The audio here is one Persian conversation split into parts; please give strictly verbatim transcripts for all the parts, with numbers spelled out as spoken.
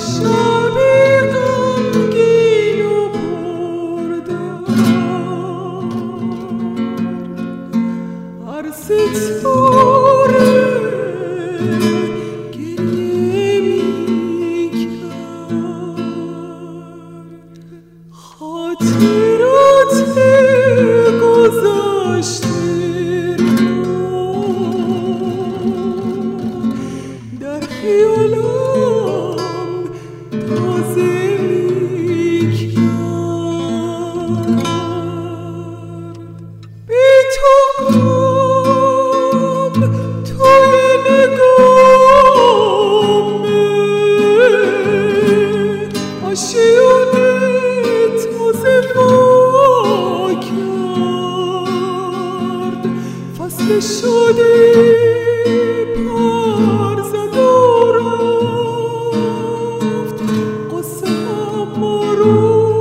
شبی غمگین و پردرد هر ستاره گریه می‌کرد خاطرات گذشته در خیالم تازه می‌کرد بی تو غم توی نگامه آشیونه تازه وا کرد فصل شادی پر زد و رفت قصه اما رو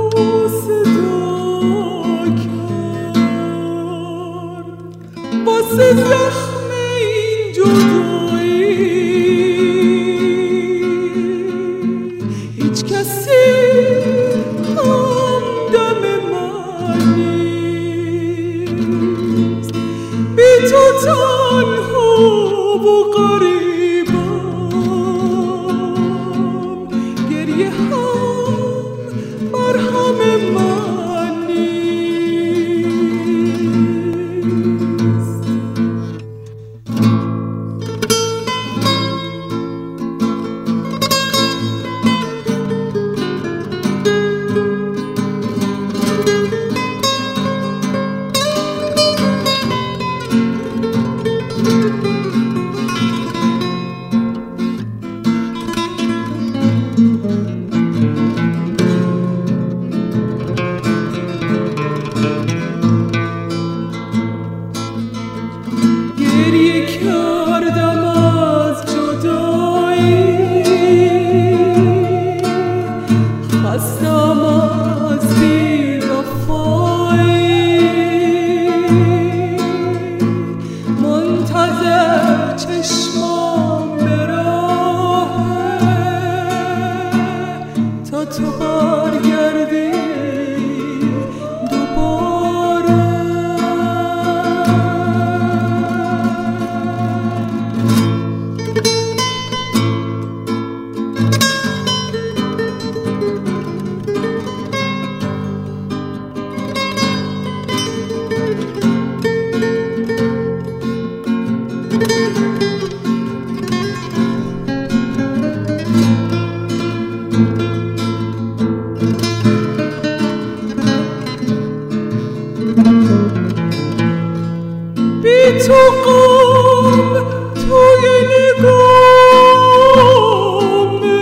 صدا کرد واسه زخم این جدایی هیچ کسی همدم من نیست بی تو تنها و غریبم گریه هم مرهم من نیست گریه کردم از جدایی خستم از بی‌وفایی منتظر چشمام به راهه تا تو برگردی دوباره بی تو غم توی نگامه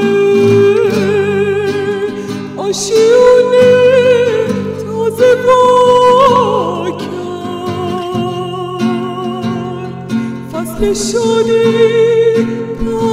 آشیونه تازه وا کرد فصل شادی